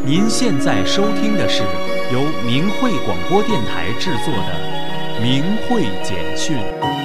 您现在收听的是由明慧广播电台制作的明慧简讯。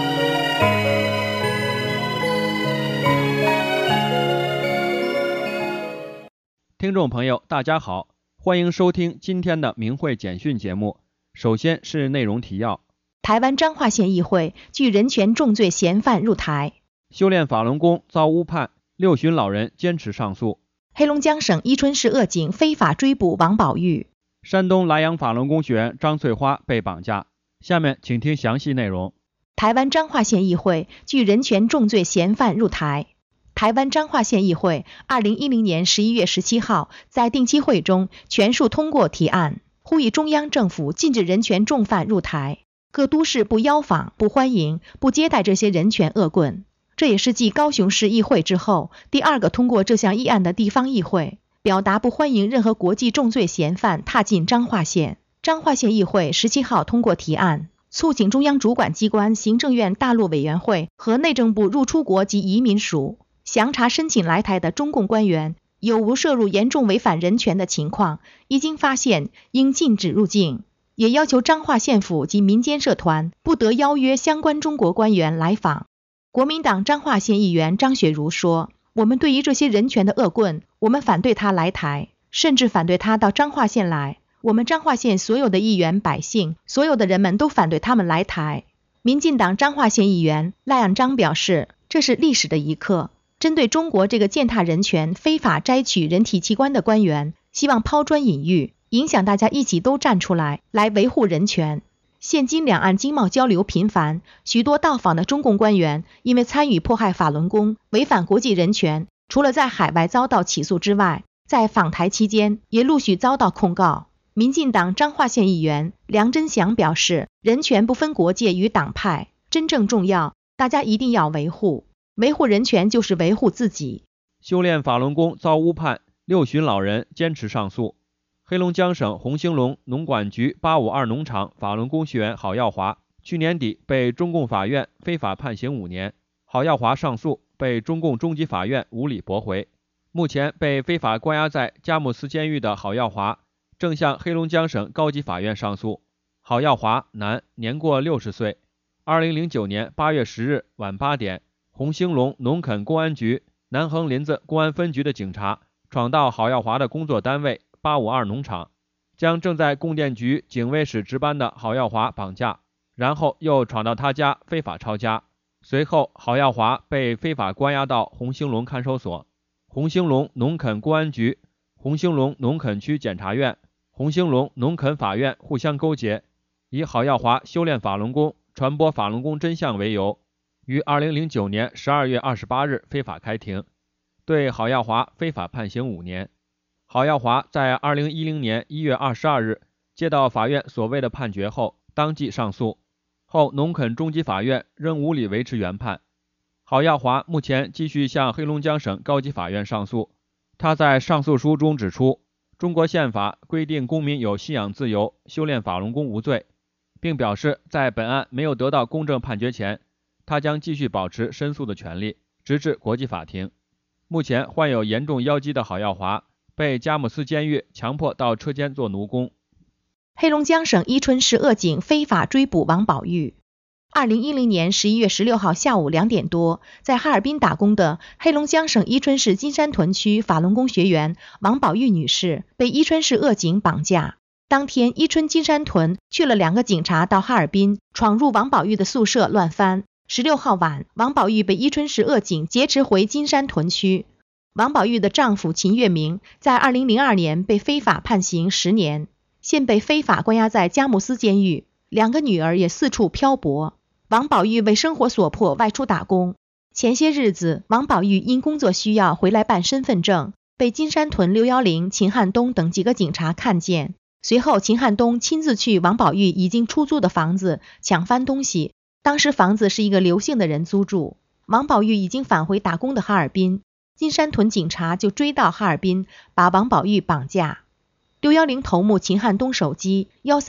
听众朋友，大家好，欢迎收听今天的明慧简讯节目。首先是内容提要。 台湾彰化县议会拒人权重罪嫌犯入台。 修炼法轮功遭误判，6旬老人坚持上诉。 黑龙江省伊春市恶警非法追捕王宝玉。 山东莱阳法轮功学员张翠花被绑架。下面请听详细内容。 台湾彰化县议会拒人权重罪嫌犯入台。台湾彰化县议会2010年11月17号在定期会中全数通过提案，呼吁中央政府禁止人权重犯入台，各都市不邀访、不欢迎、不接待这些人权恶棍。这也是继高雄市议会之后第2个通过这项议案的地方议会，表达不欢迎任何国际重罪嫌犯踏进彰化县。彰化县议会17号通过提案，促请中央主管机关行政院大陆委员会和内政部入出国及移民署详查申请来台的中共官员有无涉入严重违反人权的情况，一经发现应禁止入境，也要求彰化县府及民间社团不得邀约相关中国官员来访。国民党彰化县议员张雪茹说，我们对于这些人权的恶棍，我们反对他来台，甚至反对他到彰化县来。我们彰化县所有的议员百姓，所有的人们都反对他们来台。民进党彰化县议员赖岸章表示，这是历史的一刻，针对中国这个践踏人权、非法摘取人体器官的官员，希望抛砖引玉，影响大家一起都站出来，来维护人权。现今两岸经贸交流频繁，许多到访的中共官员因为参与迫害法轮功、违反国际人权，除了在海外遭到起诉之外，在访台期间也陆续遭到控告。民进党彰化县议员梁真祥表示，人权不分国界与党派，真正重要，大家一定要维护。维护人权就是维护自己。 修炼法轮功遭误判，6旬老人坚持上诉。黑龙江省红兴隆农管局852农场法轮功学员郝耀华去年底被中共法院非法判刑5年，郝耀华上诉，被中共中级法院无理驳回。目前被非法关押在佳木斯监狱的郝耀华正向黑龙江省高级法院上诉。郝耀华，男，年过60岁。2009年8月10日晚8点，红兴隆农垦公安局南横林子公安分局的警察闯到郝耀华的工作单位852农场，将正在供电局警卫室值班的郝耀华绑架，然后又闯到他家非法抄家。随后郝耀华被非法关押到红兴隆看守所。红兴隆农垦公安局、红兴隆农垦区检察院、红兴隆农垦法院互相勾结，以郝耀华修炼法轮功、传播法轮功真相为由，于2009年12月28日非法开庭，对郝耀华非法判刑5年。郝耀华在2010年1月22日接到法院所谓的判决后，当即上诉，后农垦中级法院仍无理维持原判。郝耀华目前继续向黑龙江省高级法院上诉。他在上诉书中指出，中国宪法规定公民有信仰自由，修炼法轮功无罪，并表示在本案没有得到公正判决前，他将继续保持申诉的权利，直至国际法庭。目前患有严重腰肌的郝耀华被佳木斯监狱强迫到车间做奴工。 黑龙江省伊春市恶警非法追捕王宝玉。2010年11月16号下午2点多，在哈尔滨打工的黑龙江省伊春市金山屯区法轮功学员王宝玉女士被伊春市恶警绑架。当天，伊春金山屯去了2个警察到哈尔滨，闯入王宝玉的宿舍乱翻。16号晚，王宝玉被伊春市恶警劫持回金山屯区。王宝玉的丈夫秦月明在2002年被非法判刑10年，现被非法关押在佳木斯监狱，2个女儿也四处漂泊。王宝玉为生活所迫外出打工，前些日子王宝玉因工作需要回来办身份证，被金山屯610、秦汉东等几个警察看见。随后秦汉东亲自去王宝玉已经出租的房子抢翻东西，当时房子是一个刘姓的人租住。王宝玉已经返回打工的哈尔滨，金山屯警察就追到哈尔滨，把王宝玉绑架。610头目秦汉东手机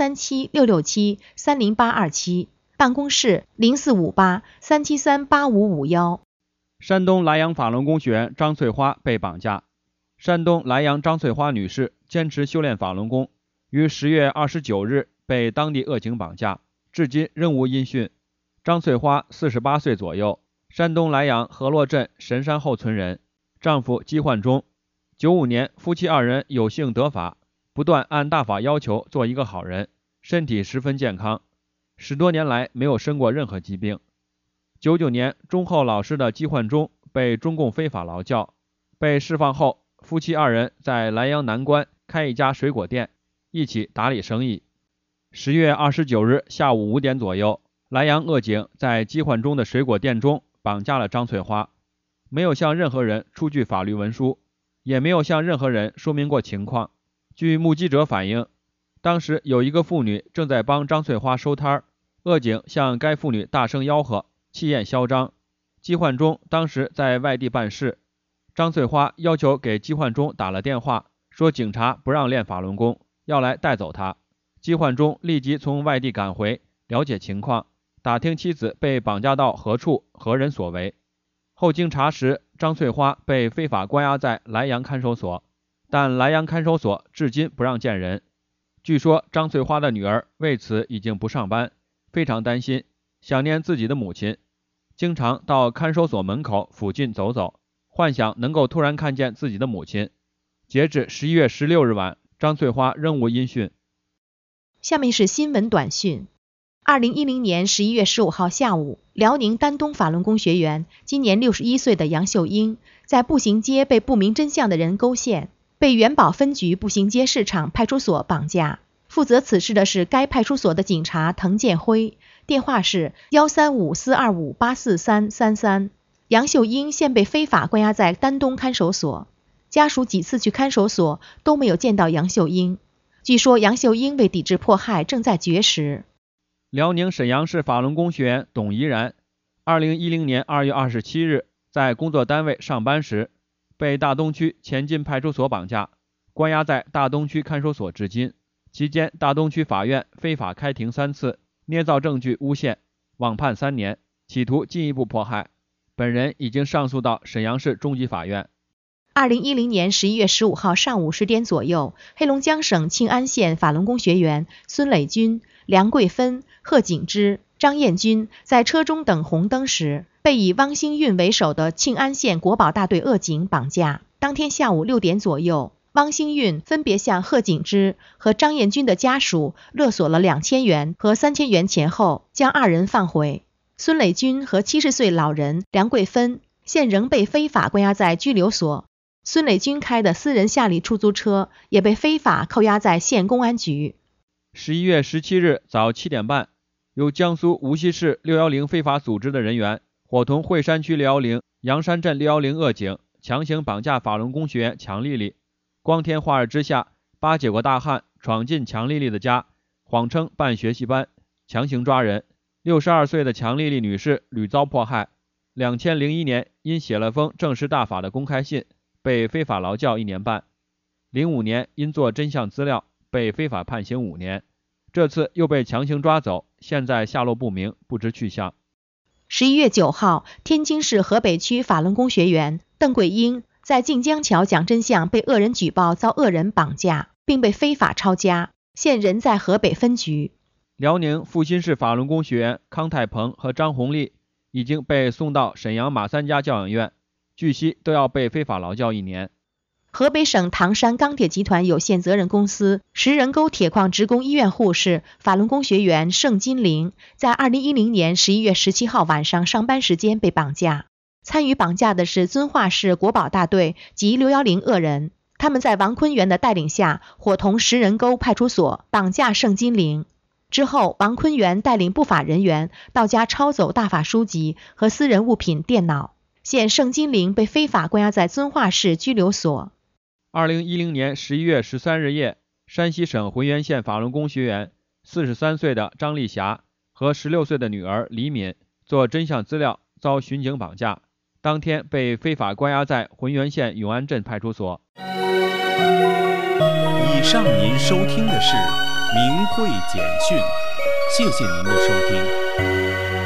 137-667-30827，办公室0458-373-8551。 山东莱阳法轮功学员张翠花被绑架。 山东莱阳张翠花女士坚持修炼法轮功，于10月29日被当地恶警绑架，至今仍无音讯。张翠花48岁左右，山东莱阳河洛镇神山后村人，丈夫姬焕忠。95年夫妻二人有幸得法，不断按大法要求做一个好人，身体十分健康，10多年来没有生过任何疾病。99年忠厚老实的姬焕忠被中共非法劳教，被释放后，夫妻二人在莱阳南关开一家水果店，一起打理生意。10月29日下午5点左右，莱阳恶警在姬焕忠的水果店中绑架了张翠花，没有向任何人出具法律文书，也没有向任何人说明过情况。据目击者反映，当时有一个妇女正在帮张翠花收摊，恶警向该妇女大声吆喝，气焰嚣张。姬焕忠当时在外地办事，张翠花要求给姬焕忠打了电话，说警察不让练法轮功，要来带走他。姬焕忠立即从外地赶回，了解情况，打听妻子被绑架到何处，何人所为。后经查实，张翠花被非法关押在莱阳看守所，但莱阳看守所至今不让见人。据说张翠花的女儿为此已经不上班，非常担心，想念自己的母亲，经常到看守所门口附近走走，幻想能够突然看见自己的母亲。截至11月16日晚，张翠花仍无音讯。 下面是新闻短讯。2010年11月15号下午，辽宁丹东法轮功学员，今年61岁的杨秀英，在步行街被不明真相的人勾线，被元宝分局步行街市场派出所绑架。负责此事的是该派出所的警察滕建辉，电话是135-425-84333。杨秀英现被非法关押在丹东看守所，家属几次去看守所都没有见到杨秀英。据说杨秀英为抵制迫害正在绝食。 辽宁沈阳市法轮功学员董怡然2010年2月27日在工作单位上班时，被大东区前进派出所绑架，关押在大东区看守所至今。期间大东区法院非法开庭3次，捏造证据诬陷，网判3年，企图进一步迫害。本人已经上诉到沈阳市中级法院。 2010年11月15号上午10点左右，黑龙江省庆安县法轮功学员孙磊军、梁桂芬、贺景芝、张艳军在车中等红灯时，被以汪兴运为首的庆安县国保大队恶警绑架。当天下午6点左右，汪兴运分别向贺景芝和张艳军的家属勒索了2000元和3000元钱后，将2人放回。孙磊军和70岁老人梁桂芬现仍被非法关押在拘留所。孙磊军开的私人夏利出租车也被非法扣押在县公安局。 11月17日早7点半，由江苏无锡市610非法组织的人员伙同惠山区610、阳山镇610恶警强行绑架法轮功学员强丽丽。光天化日之下，8、9个大汉闯进强丽丽的家，谎称办学习班，强行抓人。62岁的强丽丽女士屡遭迫害。2001年因写了封正式大法的公开信，被非法劳教1年半。05年因做真相资料，被非法判刑5年。这次又被强行抓走，现在下落不明，不知去向。 11月9号，天津市河北区法轮功学员邓桂英在晋江桥讲真相被恶人举报遭恶人绑架，并被非法抄家，现人在河北分局。 辽宁阜新市法轮功学员康太鹏和张红丽已经被送到沈阳马三家教养院，据悉都要被非法劳教1年。 河北省唐山钢铁集团有限责任公司石人沟铁矿职工医院护士法轮功学员盛金玲，在2010年11月17号晚上上班时间被绑架。参与绑架的是遵化市国保大队及610恶人，他们在王坤元的带领下，伙同石人沟派出所绑架盛金玲。之后，王坤元带领不法人员到家抄走大法书籍和私人物品电脑。现盛金玲被非法关押在遵化市拘留所。 2010年11月13日夜，山西省浑源县法轮功学员43岁的张丽霞和16岁的女儿李敏做真相资料遭巡警绑架，当天被非法关押在浑源县永安镇派出所。 以上您收听的是明慧简讯，谢谢您的收听。